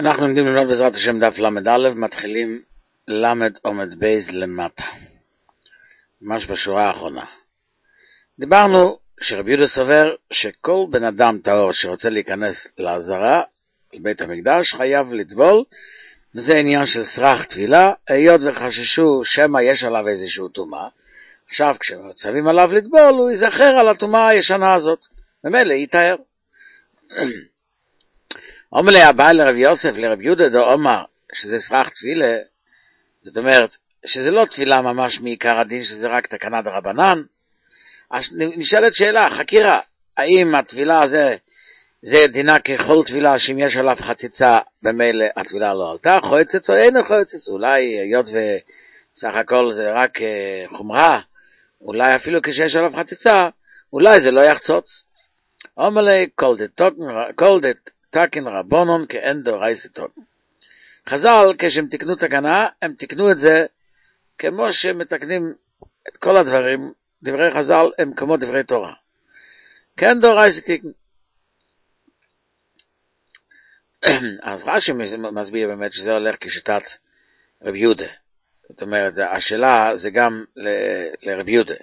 אנחנו לומדים ללמוד בעזרת השם דף למד א', מתחילים למד עומד בייז למטה, ממש בשורה האחרונה. דיברנו שרבי יהודה סובר שכל בן אדם טהור שרוצה להיכנס לעזרה, לבית המקדש, חייב לטבול, וזה עניין של סרח תפילה, היות וחששו שמא יש עליו איזשהו טומאה. עכשיו כשמצווים עליו לטבול, הוא ייזכר על הטומאה הישנה הזאת, ומילא ייטהר. אומר לי הבא לרב יוסף, לרב יהודה דו אומר שזה סרח תפילה, זאת אומרת שזה לא תפילה ממש מעיקר הדין, שזה רק תקנה דרבנן. נשאלת שאלה, חקירה, האם התפילה זה דינה ככל תפילה שאם יש עליו חציצה במילא התפילה לא עלתה, חועצץ או אין חועצץ, אולי היות וסך הכל זה רק חומרה, אולי אפילו כשיש עליו חציצה, אולי זה לא יחצוץ. אומר לי כל דת תקן רבונון כאין דאורייסא תקן. חז"ל כשהם תקנו תקנה, הם תקנו את זה כמו שמתקנים את כל הדברים, דברי חז"ל הם כמו דברי תורה. כאין דאורייסא תקן. אז רש"י מסביר באמת שזה הולך כשיטת רבי יהודה. זאת אומרת, השאלה זה גם לרבי יהודה.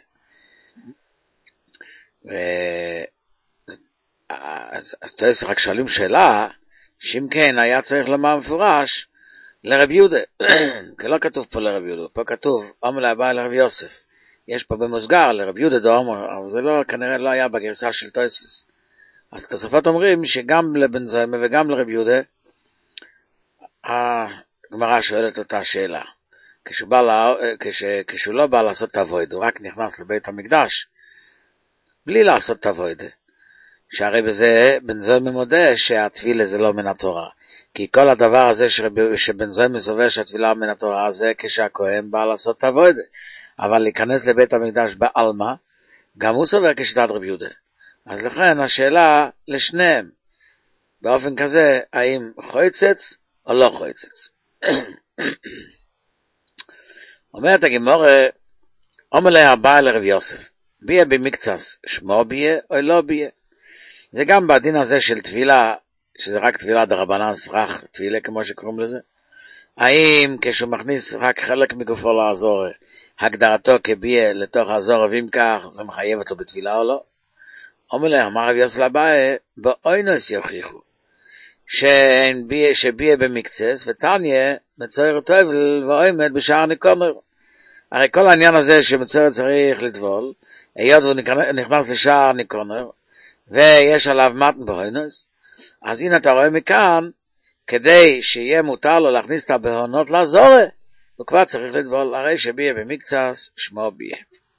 אז רק שואלים שאלה, שאם כן היה צריך לומר מפורש לרבי יהודה, כי לא כתוב פה לרבי יהודה, פה כתוב אומר להבא לרבי יוסף. יש פה במוסגר לרבי יהודה דו אומר, אבל זה לא, כנראה לא היה בגרסה של תוספות. אז תוספות אומרים שגם לבן זוימה וגם לרבי יהודה, הגמרא שואלת אותה שאלה. כשהוא לא בא לעשות תבויד, הוא רק נכנס לבית המקדש, בלי לעשות תבויד. שהרי בזה בן זוימה מודה שהתפילה זה לא מן התורה. כי כל הדבר הזה שבן זוימה סובר שהתפילה מן התורה זה כשהכהן בא לעשות תבויד. אבל להיכנס לבית המקדש בעלמא, גם הוא סובר כשיטת רבי יהודה. אז לכן השאלה לשניהם, באופן כזה, האם חועצץ או לא חועצץ. אומרת הגמרא, אומר לה הבא לרב יוסף, ביה במקצס, שמו ביה או לא ביה. זה גם בדין הזה של תפילה, שזה רק תפילה דרבנן סרח תפילה כמו שקוראים לזה. האם כשהוא מכניס רק חלק מגופו לעזור, הגדרתו כביה לתוך העזור, ואם כך זה מחייב אותו בתפילה או לא? אומר לה, אמר רב יוסף לבאה, באוינוס יוכיחו, שביה במקצס, ותניה מצויר טובל ועומד בשער ניקומר. הרי כל העניין הזה שמצויר צריך לטבול, היות הוא נכנס לשער ניקומר, ויש עליו מתן באוינוס, אז הנה אתה רואה מכאן, כדי שיהיה מותר לו להכניס את הבהונות לעזור, הוא כבר צריך לטבול, הרי שביה במקצס, שמו ביה.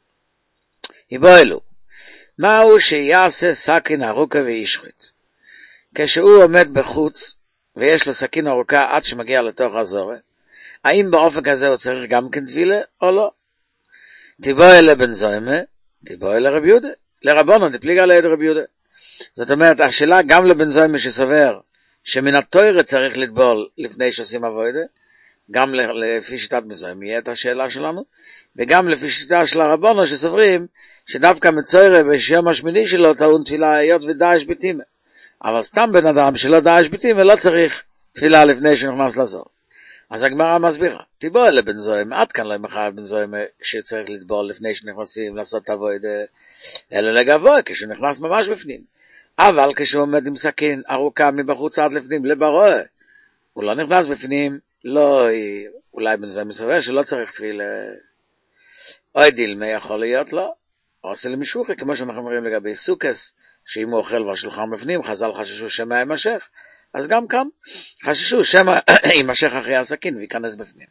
יבוא אלו, מהו שיעשה סכין ארוכה וישחית? כשהוא עומד בחוץ ויש לו סכין ארוכה עד שמגיע לתוך הזורע, האם באופן כזה הוא צריך גם כן תפילה או לא? תבוא אלה בן זוימה, תבוא אלה רבי יהודה, לרבונן דפליגה ליד רבי יהודה. זאת אומרת, השאלה גם לבן זוימה שסובר שמן התורה צריך לטבול לפני שעושים עבודה, גם לפי שיטת בן זוימה יהיה את השאלה שלנו, וגם לפי שיטה של הרבונן שסוברים שדווקא מצוירה ביום השמיני שלו טעון תפילה היות ודאש בתימה. אבל סתם בן אדם שלא דאש בתימה לא צריך תפילה לפני שנכנס לזור. אז הגמרא מסבירה, תבוא אלה בן זוימה, עד כאן לא מחייב בן זוימה שצריך לטבול לפני שנכנסים לעשות עבודה, אלא לגבוה כשנכנס ממש בפנים. אבל כשהוא עומד עם סכין ארוכה מבחוץ עד לפנים לברואה, הוא לא נכנס בפנים, לא, אולי בן זוימה סובר שלא צריך תפילה. אוי דילמה יכול להיות לא, או עושה למשוכי, כמו שאנחנו אומרים לגבי סוכס, שאם הוא אוכל והשולחן בפנים, חז"ל חששו שמא יימשך, אז גם כאן חששו שמא יימשך אחרי הסכין וייכנס בפנים.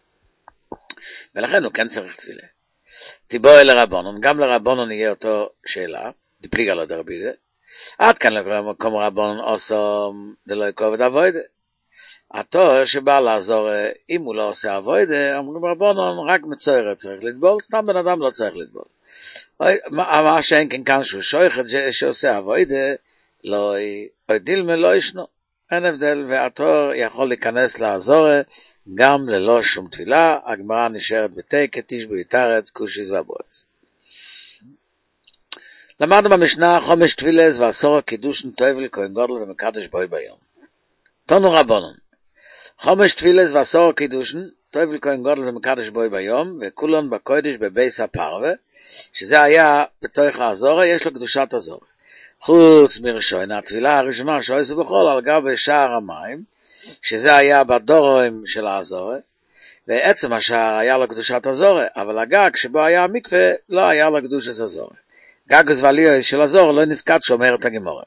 ולכן הוא כן צריך תפילה. תבוא אל הרבונן, גם לרבונן יהיה אותו שאלה, דפליגה לא דרבי זה, עד כאן למקום רבונן אוסום דלא יכובד אבוידה. התור שבא לעזור, אם הוא לא עושה אבוידה, אומרים רבונן רק מצויר צריך לטבול, סתם בן אדם לא צריך לטבול. מה שאין כן כאן שהוא שויכת שעושה אבוידה, לא דילמה לא ישנו, אין הבדל, והתור יכול להיכנס לעזור גם ללא שום תפילה. הגמרא נשארת בתקת תשבו יתרץ קושיס ובועז. למדנו במשנה חומש תפילס ועשור קידוש טובל כהן גודל ומקדש בוי ביום. תנו רבונן, חומש תפילס ועשור קידושן, טויבל כהן גודל ומקדש בוי ביום, וכולון בקודש בבייס הפרווה, שזה היה בתוך האזורה, יש לו קדושת אזורה. חוץ מראשון, התפילה הראשונה שעושה בכל על גבי שער המים, שזה היה בדורים של האזורה, ועצם השער היה לו קדושת אזורה, אבל הגג שבו היה המקווה לא היה לו קדושת אזורה. גג וזבליו של אזור לא נזכת שאומרת הגמורה.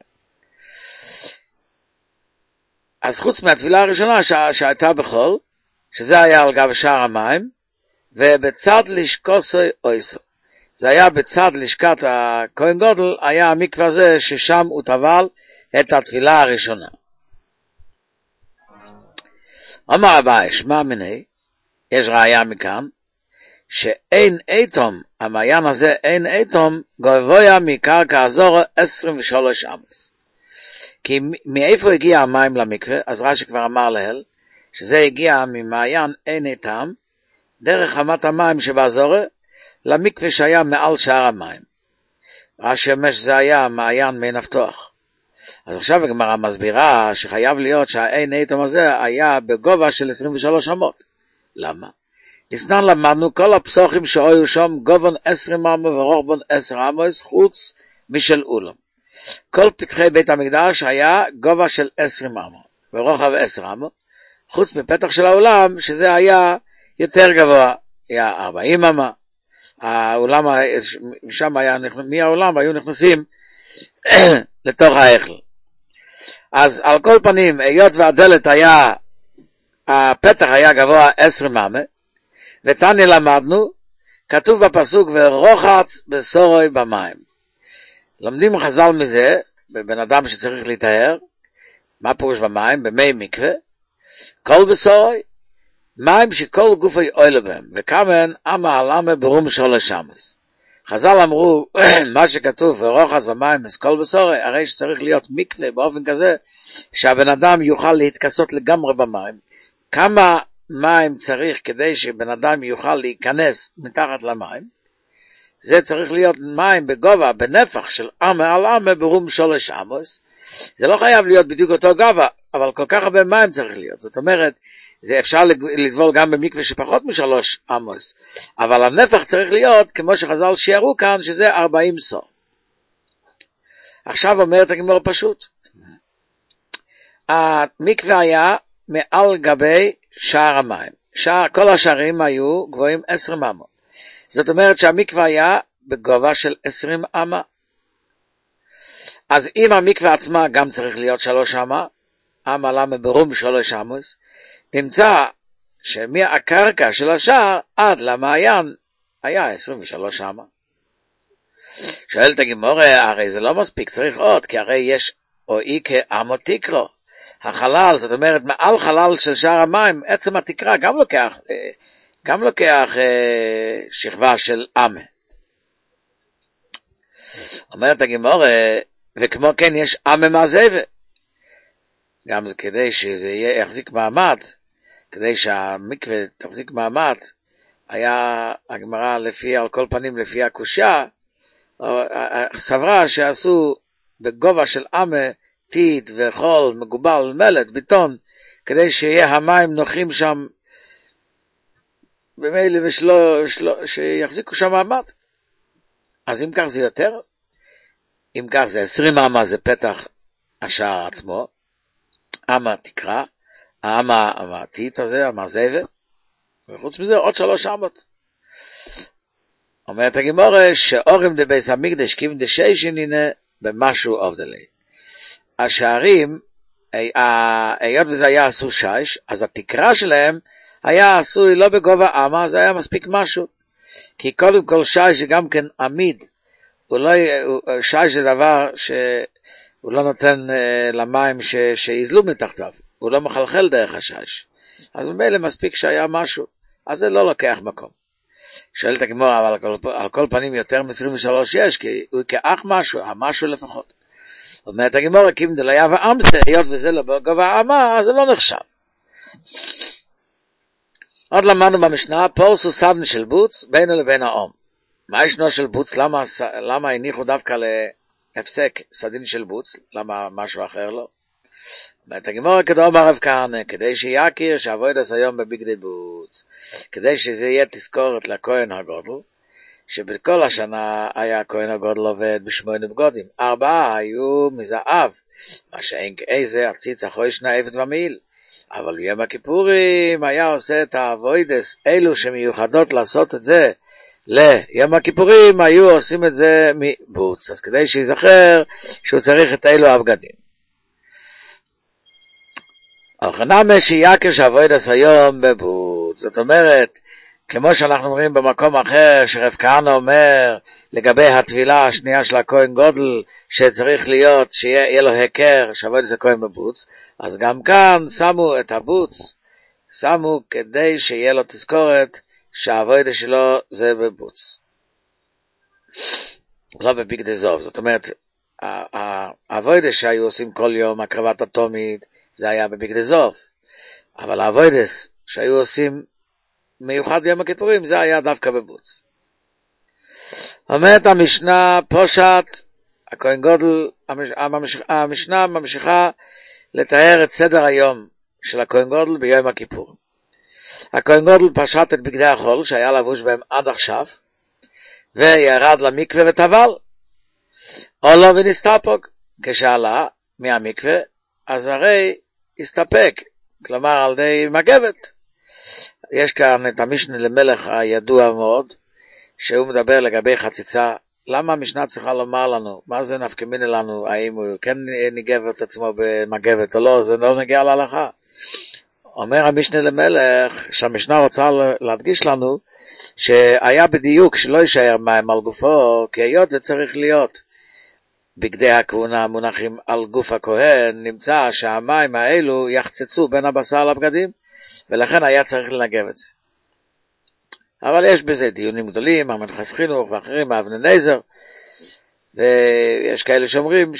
אז חוץ מהתפילה הראשונה שהייתה בחול, שזה היה על גב שער המים, ובצד לשקוסוי אויסו. זה היה בצד לשכת הכהן גודל, היה המקווה הזה ששם הוא טבל את התפילה הראשונה. אומר הבא, שמע מיני, יש ראיה מכאן, שאין איתום, המעיין הזה אין איתום, גבוה מקרקע הזורה 23 אמס. כי מאיפה הגיע המים למקווה? אז רש"י כבר אמר להל, שזה הגיע ממעיין אין איתם, דרך רמת המים שבאזורה, למקווה שהיה מעל שער המים. רש"י אומר שזה היה מעיין מעין הפתוח. אז עכשיו הגמרא מסבירה שחייב להיות שהאין איתם הזה היה בגובה של 23 אמות. למה? לסנן למדנו כל הפסוחים שהיו שם גובן 10 אמו ורוחבן 10 אמו חוץ משל אולם. כל פתחי בית המקדש היה גובה של 10 אמו ורוחב 10 אמו, חוץ מפתח של העולם שזה היה יותר גבוה, היה 40 אמה. העולם, משם היה, מהעולם היו נכנסים לתוך ההיכל. אז על כל פנים, היות והדלת היה, הפתח היה גבוה 10 אמה, ותני למדנו, כתוב בפסוק ורוחץ בסורוי במים. לומדים חז"ל מזה, בבן אדם שצריך להתאר, מה פירוש במים? במי מקווה, כל בסורוי, מים שכל גופי אוהלו בהם, וכמן אמה הלמה ברום שלוש אמס. חז"ל אמרו, מה שכתוב ורוחץ במים כל בסורוי, הרי שצריך להיות מקווה באופן כזה, שהבן אדם יוכל להתכסות לגמרי במים. כמה מים צריך כדי שבן אדם יוכל להיכנס מתחת למים? זה צריך להיות מים בגובה, בנפח של אמה על אמה ברום 3 אמוס. זה לא חייב להיות בדיוק אותו גובה, אבל כל כך הרבה מים צריך להיות. זאת אומרת, זה אפשר לטבול גם במקווה שפחות מ3 אמוס, אבל הנפח צריך להיות, כמו שחז"ל שיערו כאן, שזה 40 סור. עכשיו אומרת הגמרא פשוט. המקווה היה מעל גבי שער המים. כל השערים היו גבוהים 10 אמה. זאת אומרת שהמקווה היה בגובה של 20 אמה. אז אם המקווה עצמה גם צריך להיות 3 אמה, אמה למה ברום 3 אמוס, נמצא שמהקרקע של השער עד למעיין היה 23 אמה. שואלת הגמרא, הרי זה לא מספיק, צריך עוד, כי הרי יש או איקה אמו תקרו. החלל, זאת אומרת, מעל חלל של שער המים, עצם התקרה גם לוקח שכבה של אמה. אומרת הגמרא, וכמו כן יש אמה מהזווה. גם כדי שזה יחזיק מעמד, כדי שהמקווה תחזיק מעמד, היה הגמרא על כל פנים לפי הקושיה, סברה שעשו בגובה של אמה, טיט וחול, מגובל, מלט, ביטון, כדי שיהיה המים נוחים שם, במילא שיחזיקו שם מעמד. אז אם כך זה יותר, אם כך זה 20 אמה זה פתח השער עצמו, אמה תקרה, האמה הטיט הזה, אמה זווה, וחוץ מזה עוד 3 אמות. אומרת הגמרא, שאורים דבייס המקדש קיום דשיישין הנה במשהו עובדלי. השערים, היות וזה היה עשו שיש, אז התקרה שלהם היה עשוי לא בגובה אמה, זה היה מספיק משהו. כי קודם כל שיש זה גם כן עמיד. שיש זה דבר שהוא לא נותן למים שיזלו מתחתיו. הוא לא מחלחל דרך השש. אז ממילא מספיק שהיה משהו. אז זה לא לוקח מקום. שואלת הגמרא, אבל על כל פנים יותר מ-23 יש, כי הוא כאח משהו, המשהו לפחות. אומרת הגמרא, כי אם זה לא היה ואמסה, היות וזה לא בגובה אמה, אז זה לא נחשב. עוד למדנו במשנה, פורסו סדן של בוץ, בינו לבין האום. מה ישנו של בוץ? למה הניחו דווקא להפסק סדין של בוץ? למה משהו אחר לא? אומרת הגמרא כדאמר רב כהנא, כדי שיכיר שעבודת היום בבגדי בוץ, כדי שזה יהיה תזכורת לכהן הגודל, שבכל השנה היה הכהן הגודל עובד בשמונה בגודים, 4 היו מזהב, מה שאין כאיזה הציץ אחרי שנה עבד ומעיל, אבל ביום הכיפורים היה עושה את העבודס, אלו שמיוחדות לעשות את זה ליום הכיפורים, היו עושים את זה מבוץ, אז כדי שיזכר שהוא צריך את אלו הבגדים. אוכנמה שיכיר שעבודת היום בבוץ, זאת אומרת, כמו שאנחנו אומרים במקום אחר, שרב כהנא אומר, לגבי הטבילה השנייה של הכהן גודל, שצריך להיות, שיהיה לו הכר, שעבודת הכהן בבוץ, אז גם כאן שמו את הבוץ, שמו כדי שיהיה לו תזכורת, שהעבודה שלו זה בבוץ. לא בבגדי זוב, זאת אומרת, העבודה שהיו עושים כל יום, הקרבת התומית, זה היה בבגדי זוב, אבל העבודה שהיו עושים מיוחד יום הכיפורים, זה היה דווקא בבוץ. אומרת המשנה פושט, הכהן גודל, המשנה ממשיכה לתאר את סדר היום של הכהן גודל ביום הכיפור. הכהן גודל פשט את בגדי החול שהיה לבוש בהם עד עכשיו, וירד למקווה וטבל, עולה ונסתפק, כשעלה מהמקווה, אז הרי הסתפק, כלומר על די מגבת. יש כאן את המשנה למלך הידוע מאוד, שהוא מדבר לגבי חציצה. למה המשנה צריכה לומר לנו? מה זה נפקא מינה לנו? האם הוא כן ניגב את עצמו במגבת או לא? זה לא נגיע להלכה. אומר המשנה למלך, שהמשנה רוצה להדגיש לנו, שהיה בדיוק שלא יישאר מים על גופו, כי היות וצריך להיות בגדי הכהונה מונחים על גוף הכהן, נמצא שהמים האלו יחצצו בין הבשר לבגדים, ולכן היה צריך לנגב את זה. אבל יש בזה דיונים גדולים, המנחס חינוך ואחרים, אבני נזר, ויש כאלה שאומרים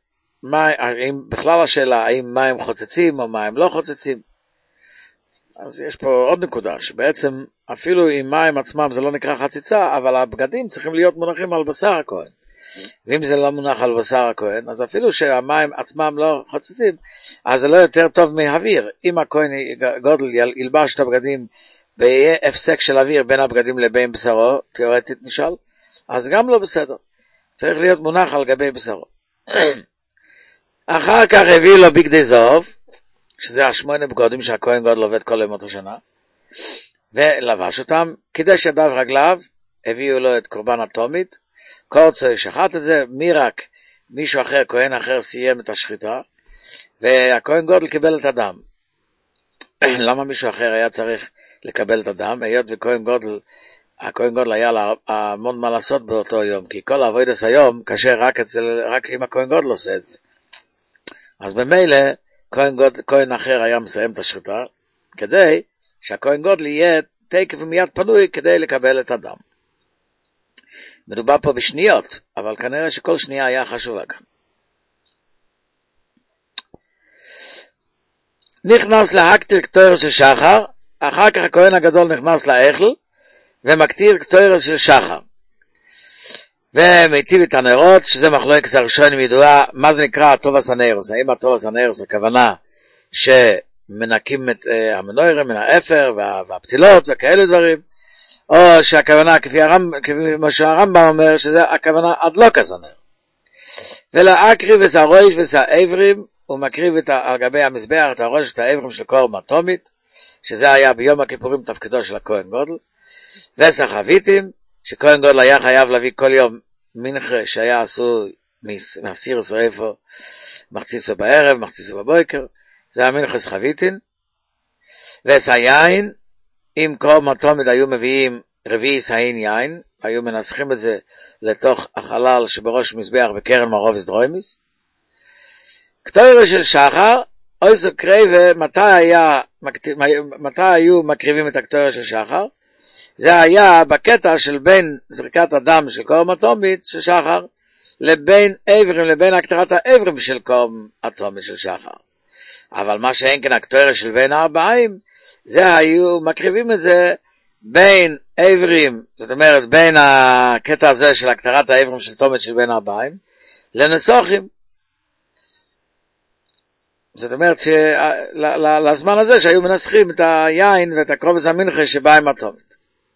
בכלל השאלה, האם מים חוצצים או מים לא חוצצים. אז יש פה עוד נקודה, שבעצם אפילו אם מים עצמם זה לא נקרא חציצה, אבל הבגדים צריכים להיות מונחים על בשר הכהן. ואם זה לא מונח על בשר הכהן, אז אפילו שהמים עצמם לא חוצצים, אז זה לא יותר טוב מהאוויר. אם הכהן גודל ילבש את הבגדים ויהיה הפסק של אוויר בין הבגדים לבין בשרו, תיאורטית נשאל, אז גם לא בסדר. צריך להיות מונח על גבי בשרו. אחר כך הביא לו בגדי זוב, שזה 8 בגדים שהכהן גודל עובד כל ימות השנה, ולבש אותם, קידש ידיו רגליו, הביאו לו את קורבן התומית, קורצו שחט את זה, רק מישהו אחר, כהן אחר סיים את השחיטה, והכהן גודל קיבל את הדם. למה מישהו אחר היה צריך לקבל את הדם? היות וכהן גודל, הכהן גודל היה לה המון מה לעשות באותו יום, כי כל העבודת היום קשה רק אם הכהן גודל עושה את זה. אז במילא, כהן אחר היה מסיים את השחיטה, כדי שהכהן גודל יהיה תקף ומיד פנוי כדי לקבל את הדם. מדובר פה בשניות, אבל כנראה שכל שנייה היה חשובה כאן. נכנס להקטיר קטויר של שחר, אחר כך הכהן הגדול נכנס לאכל, ומקטיר קטויר של שחר. ומיטיב את הנרות, שזה מחלוקת הראשונים ידועה, מה זה נקרא הטובס הנרוס? האם הטובס הנרוס הכוונה שמנקים את המנוירים מן האפר והפתילות וכאלה דברים, או שהכוונה כפי מה שהרמב"ם אומר, שזה הכוונה הדלוק הזנר. ולהקריב את הראש ואת העברים, הוא מקריב על גבי המזבח את הראש ואת העברים של קורבן התומית, שזה היה ביום הכיפורים תפקידו של הכהן גודל, ואת החביתים, שכהן גודל היה חייב להביא כל יום מנחה שהיה עשוי מהסיר שריפו, מחציסו בערב, מחציסו בבוקר, זה המנחס חביתין, ואת היין, אם קורבן התומית היו מביאים רביעי סהין יין, היו מנסחים את זה לתוך החלל שבראש מזבח בקרן מרוביס דרוימיס. קטוירה של שחר, אויסו קרייבה, מתי היו מקריבים את הקטוירה של שחר? זה היה בקטע של בין זריקת הדם של קורבן התומית של שחר, לבין עברים, לבין הקטרת העברים של קורבן התומית של שחר. אבל מה שאין כן הקטוירה של בין הארבעים, זה היו מקריבים את זה בין עברים, זאת אומרת בין הקטע הזה של הקטרת העברים של תומית של בין הארבעים, לנסוחים. זאת אומרת שלזמן הזה שהיו מנסחים את היין ואת הקרובס המנחה שבא עם התומית.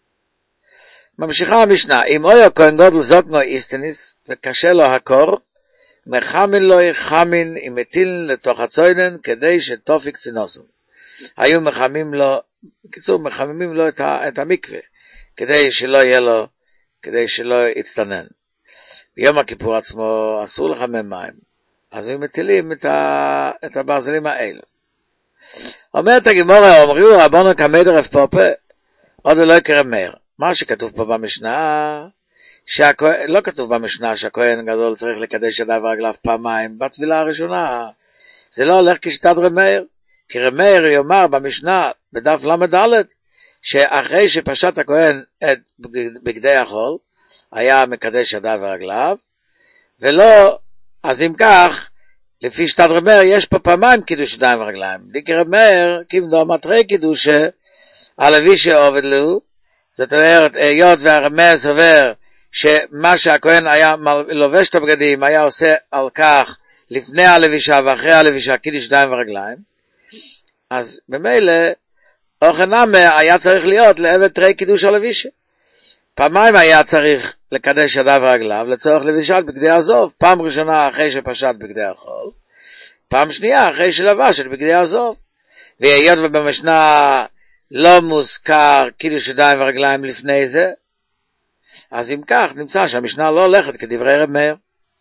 ממשיכה המשנה, אם אוי הכהן גודל זוקנו איסטניס וקשה לו הקור, מחמין לו חמין עם מטילן לתוך הצוינן כדי שתופיק צינוסו. היו מחממים לו, בקיצור מחממים לו את המקווה, כדי שלא יהיה לו, כדי שלא יצטנן. ביום הכיפור עצמו אסור לחמם מים, אז הם מטילים את הברזלים האלה. אומרת הגמורה, אומריו רבונו כמדר אף פופה, עוד לא יקרה מאיר. מה שכתוב פה במשנה, לא כתוב במשנה שהכהן גדול צריך לקדש ידיו ורגליו פעמיים בטבילה הראשונה. זה לא הולך כשיטת רמאיר, כי רמאיר יאמר במשנה בדף למד שאחרי שפשט הכהן את בגדי החול, היה מקדש ידיו ורגליו, ולא, אז אם כך, לפי שיטת רמאיר יש פה פעמיים קידוש ידיים ורגליים. דיקי רמאיר, כמדו מטרי קידוש הלוי שעובד לו, זאת אומרת, היות והרמאיר סובר שמה שהכהן היה לובש את הבגדים, היה עושה על כך לפני הלבישה ואחרי הלבישה קידוש ידיים ורגליים, אז במילא, אוכנמה היה צריך להיות לעבד תרי קידוש הלבישה. פעמיים היה צריך לקדש ידיו ורגליו לצורך לבישת בגדי הזוב, פעם ראשונה אחרי שפשט בגדי החול, פעם שנייה אחרי שלבש את בגדי הזוב. והיות ובמשנה לא מוזכר קידוש ידיים ורגליים לפני זה, אז אם כך נמצא שהמשנה לא הולכת כדברי רב מאיר.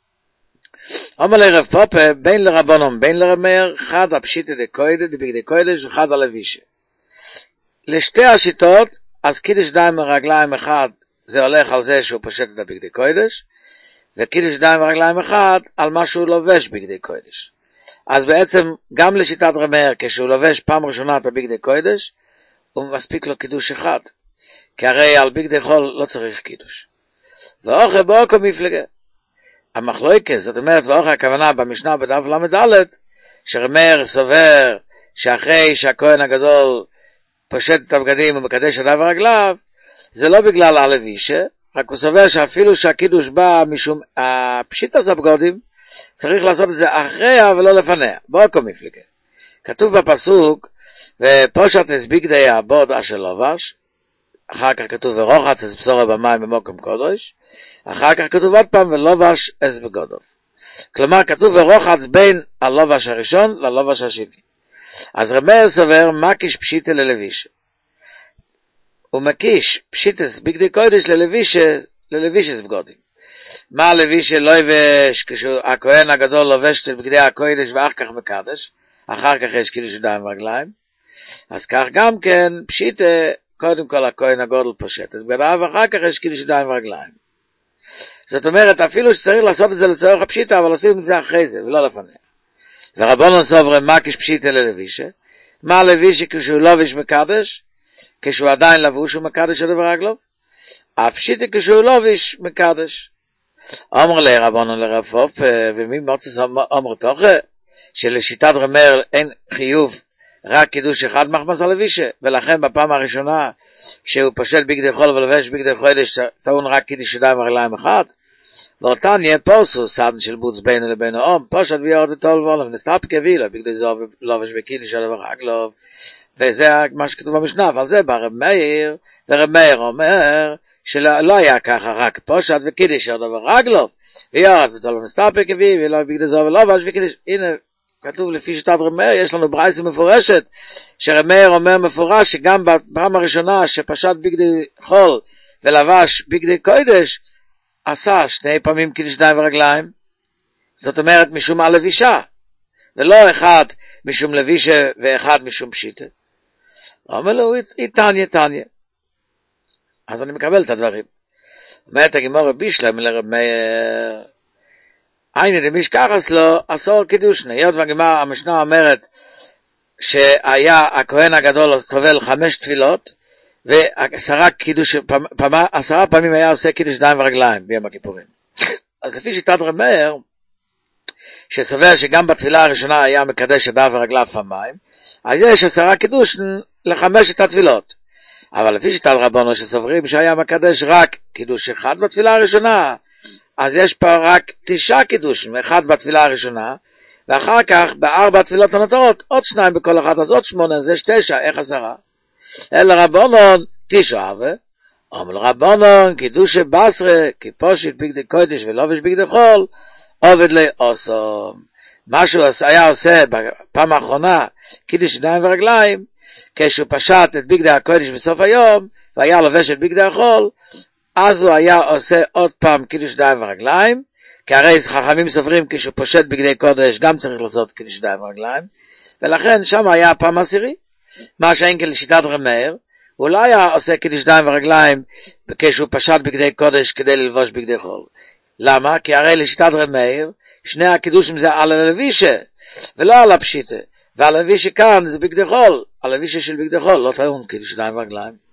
אומר לרב פופה, בין לרבונום בין לרב מאיר, חד הפשיטה דקוידה דבגדי קוידש וחד הלבישה. לשתי השיטות, אז קידוש ידיים ורגליים אחד זה הולך על זה שהוא פושט את הבגדי קוידש, וקידוש ידיים ורגליים אחד על מה שהוא לובש בגדי קוידש. אז בעצם גם לשיטת רב מאיר, כשהוא לובש פעם ראשונה את הבגדי קוידש, הוא מספיק לו קידוש אחד, כי הרי על בגדי חול לא צריך קידוש. ואוכל באוקו מפלגה. המחלוקת, זאת אומרת, ואוכל הכוונה במשנה בדף למד שרב מאיר סובר שאחרי שהכהן הגדול פושט את הבגדים ומקדש ידיו ורגליו, זה לא בגלל הלבישה, רק הוא סובר שאפילו שהקידוש בא משום הפשיט הזה בגדים, צריך לעשות את זה אחריה ולא לפניה. באוקו מפלגה. כתוב בפסוק, ופושט את בגדי הבוד אשר לובש, אחר כך כתוב ורוחץ את בשורו במים במקום קודש, אחר כך כתוב עוד פעם ולובש את בגדיו. כלומר כתוב ורוחץ בין הלובש הראשון ללובש השני. אז רב מאיר סובר מקיש פשיטה ללבישה. הוא מקיש פשיטס בגדי קודש ללבישס בגדים. מה הלבישה לא יבש כשהכהן הגדול לובש את בגדי הקודש ואחר כך מקדש, אחר כך יש קידוש ידיים ורגליים, אז כך גם כן פשיטה, קודם כל הכהן הגדול פושט את בגדיו ואחר כך יש קידוש ידיים ורגליים. זאת אומרת אפילו שצריך לעשות את זה לצורך הפשיטה, אבל עושים את זה אחרי זה ולא לפניה. ורבנו סוברים מקיש פשיטה ללבישה. מה הלבישה כשהוא לובש מקדש? כשהוא עדיין לבוש הוא מקדש את ברגליו. הפשיטה כשהוא לובש מקדש. אומר לי רבנו לרב פופ, ומי מוצא אומר תוכה, שלשיטת רב מאיר אין חיוב רק קידוש אחד מחמס הלבישה, ולכן בפעם הראשונה שהוא פושט בגדי חול ולובש בגדי חודש טעון רק קידוש ידיים ורגליים אחד. ואותן יהיה פוסו סדן של בוץ בינו לבינו פושט ויורד וטול וולו ונסתפק הבילו בגדי זו ולובש וקידוש ידיים ורגליו, וזה מה שכתוב במשנה. אבל זה בא רב מאיר, ורב מאיר אומר שלא היה ככה רק פושט וקידוש ידיים ורגליו ויורד וטול ונסתפק הבילו ולא בגדי זו ולובש וקידוש. הנה כתוב לפי שיטת רב מאיר, יש לנו ברייסה מפורשת שרב מאיר אומר מפורש שגם בפעם הראשונה שפשט בגדי חול ולבש בגדי קודש עשה שני פעמים קידוש ידיים ורגליים. זאת אומרת משום הלבישה, ולא אחד משום לבישה ואחד משום פשיטה. אומר לו תניא. אז אני מקבל את הדברים. אומרת הגמרא בישלם לרב מאיר, עיני דמישכחס לו אסור קידושנה. היות והגמרא המשנה אומרת שהיה הכהן הגדול טובל 5 תפילות ו10 פעמים היה עושה קידוש ידיים ורגליים ביום הכיפורים. אז לפי שיטת רב מאיר שסובר שגם בתפילה הראשונה היה מקדש ידיו ורגליו פעמיים, אז יש 10 קידוש ל5 התפילות. אבל לפי שיטת רבנו שסוברים שהיה מקדש רק קידוש אחד בתפילה הראשונה, אז יש פה רק 9 קידושים, אחד בתפילה הראשונה ואחר כך, בארבע תפילות הנותרות, עוד 2 בכל אחת, אז עוד 8, זה 9, איך 10? אלא רבונון, 9, אבל רבונון, קידושי בסרה, כי פושיט בגדי קודש ולובש בגדי חול, עובד לאוסום. מה שהוא היה עושה בפעם האחרונה, קידוש ידיים ורגליים, כשהוא פשט את בגדי הקודש בסוף היום, והיה לובש את בגדי החול, אז הוא היה עושה עוד פעם קידוש ידיים ורגליים, כי הרי חכמים סוברים כשהוא פושט בגדי קודש, גם צריך לעשות קידוש ידיים ורגליים, ולכן שם היה פעם 10, מה שאין לשיטת רמר, הוא לא היה עושה קידוש ידיים ורגליים, כשהוא פשט בגדי קודש כדי ללבוש בגדי חול. למה? כי הרי לשיטת רמר, שני הקידושים זה על הלבישה, ולא על הפשיטה, והלבישה כאן זה בגדי חול, הלבישה של בגדי חול, לא טעון קידוש ידיים ורגליים.